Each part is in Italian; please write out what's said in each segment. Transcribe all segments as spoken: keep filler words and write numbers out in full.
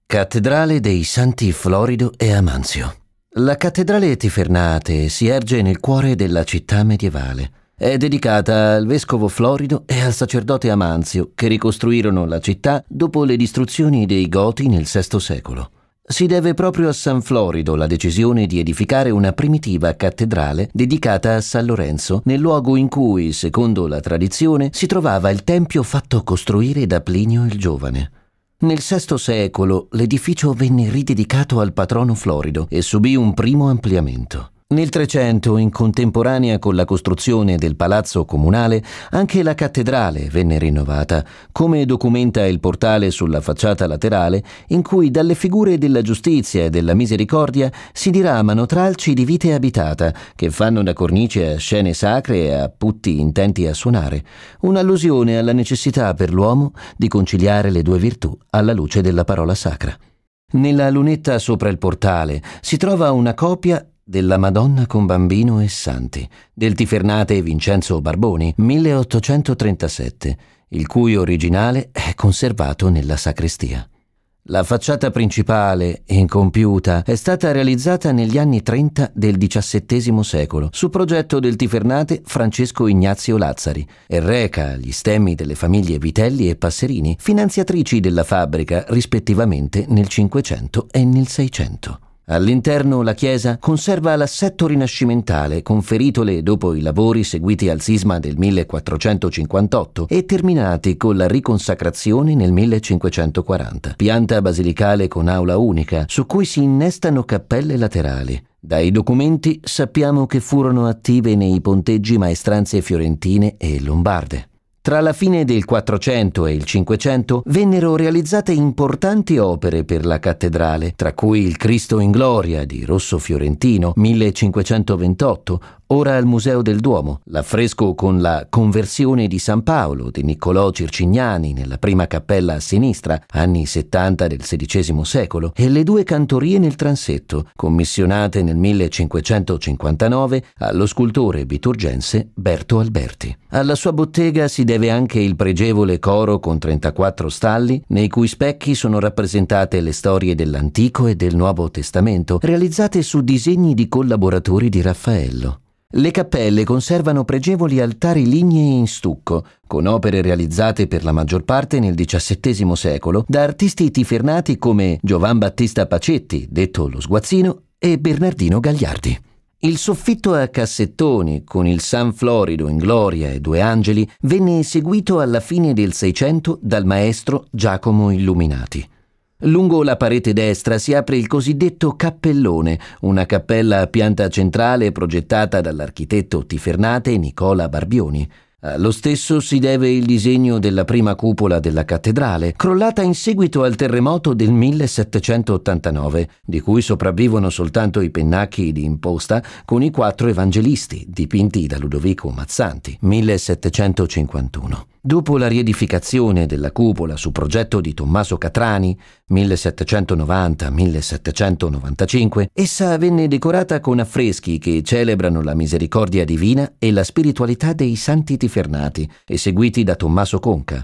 Cattedrale dei Santi Florido e Amanzio. La cattedrale Tifernate si erge nel cuore della città medievale. È dedicata al vescovo Florido e al sacerdote Amanzio, che ricostruirono la città dopo le distruzioni dei Goti nel sesto secolo. Si deve proprio a San Florido la decisione di edificare una primitiva cattedrale dedicata a San Lorenzo, nel luogo in cui, secondo la tradizione, si trovava il tempio fatto costruire da Plinio il Giovane. Nel sesto secolo l'edificio venne ridedicato al patrono Florido e subì un primo ampliamento. Nel Trecento, in contemporanea con la costruzione del palazzo comunale, anche la cattedrale venne rinnovata, come documenta il portale sulla facciata laterale, in cui dalle figure della giustizia e della misericordia si diramano tralci di vite abitata, che fanno da cornice a scene sacre e a putti intenti a suonare, un'allusione alla necessità per l'uomo di conciliare le due virtù alla luce della parola sacra. Nella lunetta sopra il portale si trova una copia della Madonna con Bambino e Santi, del Tifernate Vincenzo Barboni, milleottocentotrentasette, il cui originale è conservato nella sacrestia. La facciata principale, incompiuta, è stata realizzata negli anni trenta del diciassettesimo secolo, su progetto del Tifernate Francesco Ignazio Lazzari, e reca gli stemmi delle famiglie Vitelli e Passerini, finanziatrici della fabbrica rispettivamente nel Cinquecento e nel Seicento. All'interno la chiesa conserva l'assetto rinascimentale conferitole dopo i lavori seguiti al sisma del millequattrocentocinquantotto e terminati con la riconsacrazione nel millecinquecentoquaranta. Pianta basilicale con aula unica, su cui si innestano cappelle laterali. Dai documenti sappiamo che furono attive nei ponteggi maestranze fiorentine e lombarde. Tra la fine del Quattrocento e il Cinquecento vennero realizzate importanti opere per la cattedrale, tra cui il Cristo in Gloria di Rosso Fiorentino, millecinquecentoventotto, ora al Museo del Duomo, l'affresco con la Conversione di San Paolo di Niccolò Circignani nella prima cappella a sinistra, anni settanta del sedicesimo secolo, e le due cantorie nel transetto, commissionate nel millecinquecentocinquantanove allo scultore biturgense Berto Alberti. Alla sua bottega si deve anche il pregevole coro con trentaquattro stalli, nei cui specchi sono rappresentate le storie dell'Antico e del Nuovo Testamento, realizzate su disegni di collaboratori di Raffaello. Le cappelle conservano pregevoli altari lignei in stucco, con opere realizzate per la maggior parte nel diciassettesimo secolo da artisti tifernati come Giovan Battista Pacetti, detto lo Sguazzino, e Bernardino Gagliardi. Il soffitto a cassettoni, con il San Florido in gloria e due angeli, venne eseguito alla fine del Seicento dal maestro Giacomo Illuminati. Lungo la parete destra si apre il cosiddetto cappellone, una cappella a pianta centrale progettata dall'architetto tifernate Nicola Barbioni. Allo stesso si deve il disegno della prima cupola della cattedrale, crollata in seguito al terremoto del millesettecentottantanove, di cui sopravvivono soltanto i pennacchi di imposta con i quattro evangelisti, dipinti da Ludovico Mazzanti, millesettecentocinquantuno. Dopo la riedificazione della cupola su progetto di Tommaso Catrani, millesettecentonovanta millesettecentonovantacinque, essa venne decorata con affreschi che celebrano la misericordia divina e la spiritualità dei santi tifernati, eseguiti da Tommaso Conca,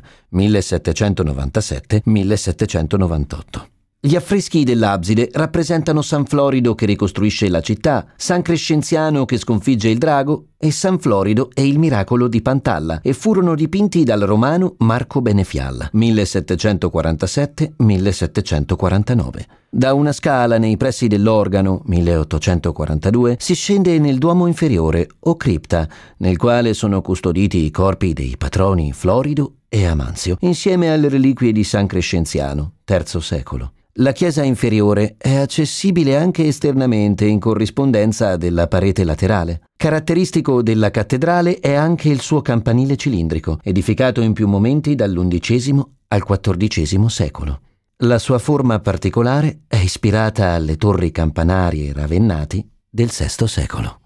millesettecentonovantasette millesettecentonovantotto. Gli affreschi dell'abside rappresentano San Florido che ricostruisce la città, San Crescenziano che sconfigge il drago e San Florido e il miracolo di Pantalla, e furono dipinti dal romano Marco Benefial, millesettecentoquarantasette millesettecentoquarantanove. Da una scala nei pressi dell'organo, milleottocentoquarantadue, si scende nel Duomo inferiore o cripta, nel quale sono custoditi i corpi dei patroni Florido e Amanzio, insieme alle reliquie di San Crescenziano, terzo secolo. La chiesa inferiore è accessibile anche esternamente in corrispondenza della parete laterale. Caratteristico della cattedrale è anche il suo campanile cilindrico, edificato in più momenti dall'undicesimo al quattordicesimo secolo. La sua forma particolare è ispirata alle torri campanarie ravennati del sesto secolo.